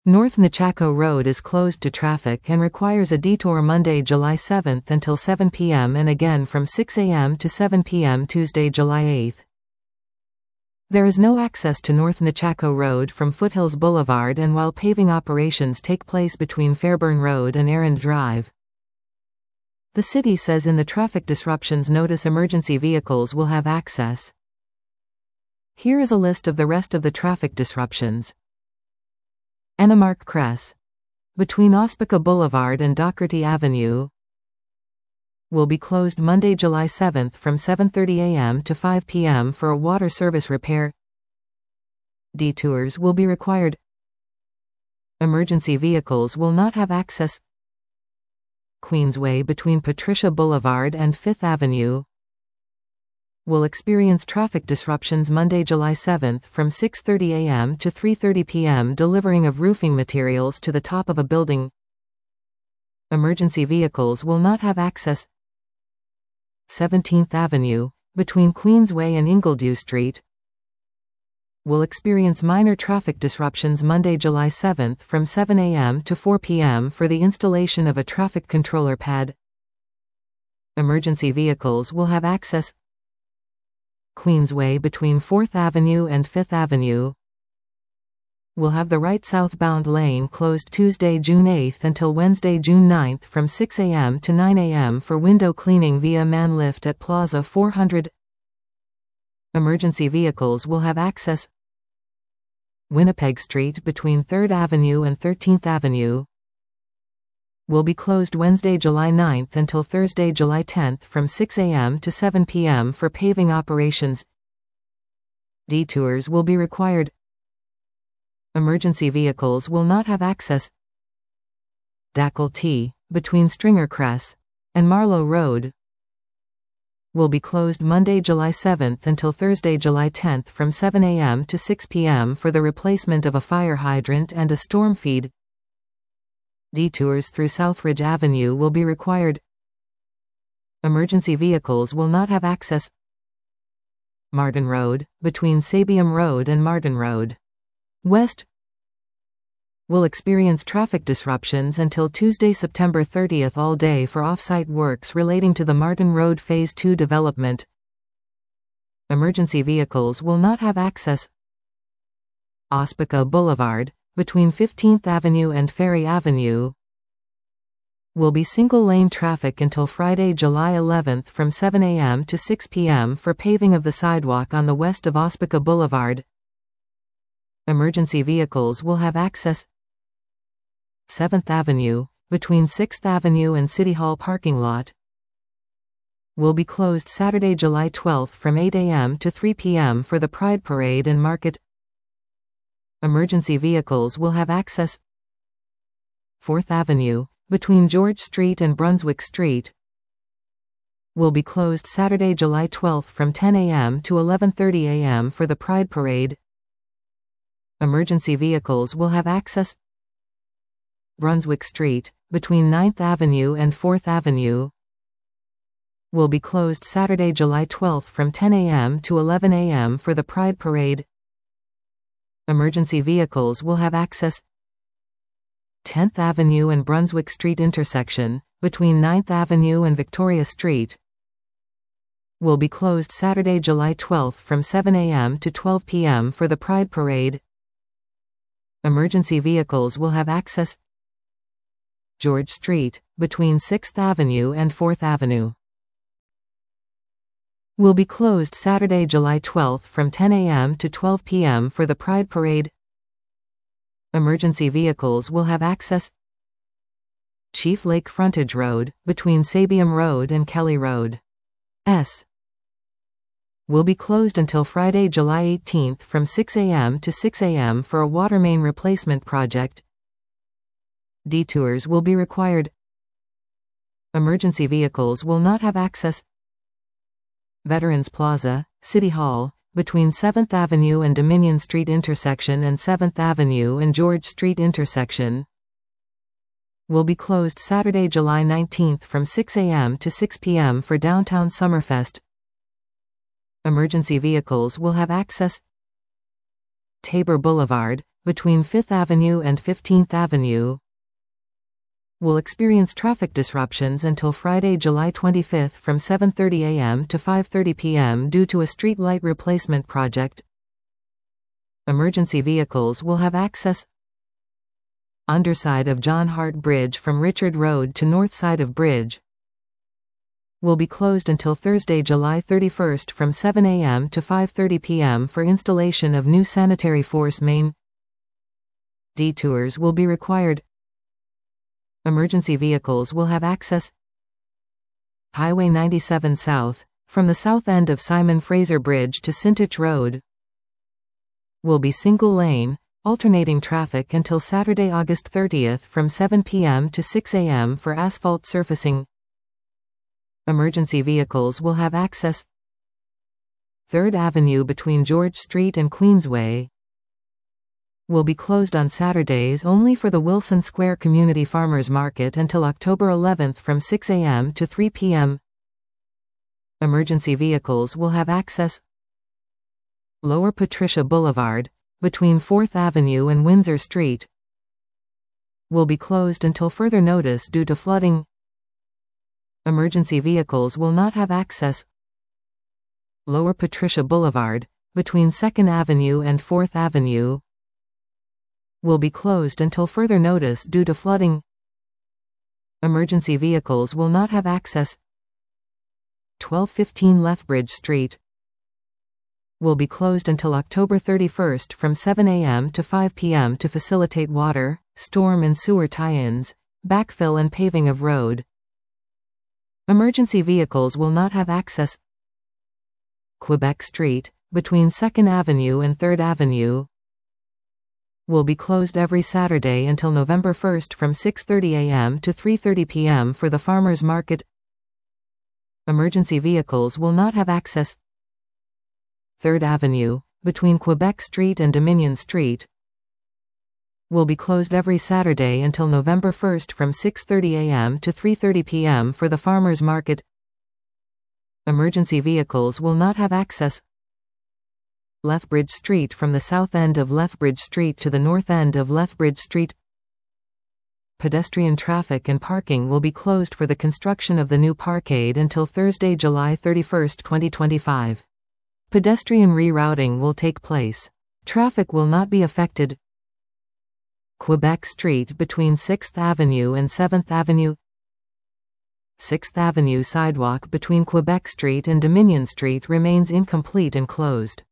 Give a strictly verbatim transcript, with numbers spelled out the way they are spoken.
North Nechako Road is closed to traffic and requires a detour Monday, July seventh until seven p m and again from six a m to seven p m Tuesday, July eighth. There is no access to North Nechako Road from Foothills Boulevard and while paving operations take place between Fairburn Road and Errand Drive. The city says in the traffic disruptions notice emergency vehicles will have access. Here is a list of the rest of the traffic disruptions. Ennemark Cress, between Ospika Boulevard and Docherty Avenue, will be closed Monday, July seventh from seven thirty a m to five p m for a water service repair. Detours will be required. Emergency vehicles will not have access. Queensway between Patricia Boulevard and Fifth Avenue will experience traffic disruptions Monday, July seventh from six thirty a m to three thirty p m delivering of roofing materials to the top of a building. Emergency vehicles will not have access. seventeenth Avenue, between Queensway and Ingledew Street, will experience minor traffic disruptions Monday, July seventh from seven a m to four p m for the installation of a traffic controller pad. Emergency vehicles will have access. Queensway between fourth Avenue and Fifth Avenue will have the right southbound lane closed Tuesday, June eighth until Wednesday, June ninth from six a m to nine a m for window cleaning via man lift at Plaza four hundred. Emergency vehicles will have access. Winnipeg Street between third Avenue and thirteenth Avenue will be closed Wednesday, July ninth until Thursday, July tenth from six a m to seven p m for paving operations. Detours will be required. Emergency vehicles will not have access. Dackle T, between Stringer Cress and Marlow Road, will be closed Monday, July seventh until Thursday, July tenth from seven a m to six p m for the replacement of a fire hydrant and a storm feed. Detours through Southridge Avenue will be required. Emergency vehicles will not have access. Martin Road, between Sabium Road and Martin Road West, will experience traffic disruptions until Tuesday, September thirtieth all day for off-site works relating to the Martin Road Phase two development. Emergency vehicles will not have access. Ospika Boulevard, between fifteenth Avenue and Ferry Avenue, will be single-lane traffic until Friday, July eleventh from seven a m to six p m for paving of the sidewalk on the west of Ospika Boulevard. Emergency vehicles will have access. seventh Avenue, between sixth Avenue and City Hall parking lot, will be closed Saturday, July twelfth from eight a m to three p m for the Pride Parade and Market. Emergency vehicles will have access. fourth Avenue, between George Street and Brunswick Street, will be closed Saturday, July twelfth from ten a m to eleven thirty a m for the Pride Parade. Emergency vehicles will have access. Brunswick Street, between ninth Avenue and fourth Avenue, will be closed Saturday, July twelfth from ten a m to eleven a m for the Pride Parade. Emergency vehicles will have access. tenth Avenue and Brunswick Street intersection, between ninth Avenue and Victoria Street, will be closed Saturday, July twelfth from seven a m to twelve p m for the Pride Parade. Emergency vehicles will have access. George Street, between sixth Avenue and fourth Avenue, will be closed Saturday, July twelfth from ten a m to twelve p m for the Pride Parade. Emergency vehicles will have access. Chief Lake Frontage Road, between Sabium Road and Kelly Road, S, will be closed until Friday, July eighteenth from six a m to six a m for a water main replacement project. Detours will be required. Emergency vehicles will not have access. Veterans Plaza, City Hall, between seventh Avenue and Dominion Street intersection and seventh Avenue and George Street intersection, will be closed Saturday, July nineteenth from six a m to six p m for Downtown Summerfest. Emergency vehicles will have access. Tabor Boulevard, between fifth Avenue and fifteenth Avenue, will experience traffic disruptions until Friday, July twenty-fifth from seven thirty a m to five thirty p m due to a street light replacement project. Emergency vehicles will have access underside of John Hart Bridge from Richard Road to north side of bridge will be closed until Thursday, July thirty-first from seven a m to five thirty p m for installation of new sanitary force main. Detours will be required. Emergency vehicles will have access Highway ninety-seven South, from the south end of Simon Fraser Bridge to Sintich Road, will be single lane, alternating traffic until Saturday, August thirtieth from seven p m to six a m for asphalt surfacing. Emergency vehicles will have access third Avenue between George Street and Queensway will be closed on Saturdays only for the Wilson Square Community Farmers Market until October eleventh from six a m to three p m Emergency vehicles will have access Lower Patricia Boulevard, between fourth Avenue and Windsor Street, will be closed until further notice due to flooding. Emergency vehicles will not have access Lower Patricia Boulevard, between second Avenue and fourth Avenue, will be closed until further notice due to flooding. Emergency vehicles will not have access twelve fifteen Lethbridge Street, will be closed until October thirty-first from seven a m to five p m to facilitate water, storm and sewer tie-ins, backfill and paving of road. Emergency vehicles will not have access Quebec Street, between second Avenue and third Avenue, will be closed every Saturday until November first from six thirty a m to three thirty p m for the farmers market. Emergency vehicles will not have access third Avenue, between Quebec Street and Dominion Street, will be closed every Saturday until November first from six thirty a m to three thirty p m for the farmers market. Emergency vehicles will not have access Lethbridge Street from the south end of Lethbridge Street to the north end of Lethbridge Street. Pedestrian traffic and parking will be closed for the construction of the new parkade until Thursday, July thirty-first, twenty twenty-five. Pedestrian rerouting will take place. Traffic will not be affected. Quebec Street between sixth Avenue and seventh Avenue. sixth Avenue sidewalk between Quebec Street and Dominion Street remains incomplete and closed.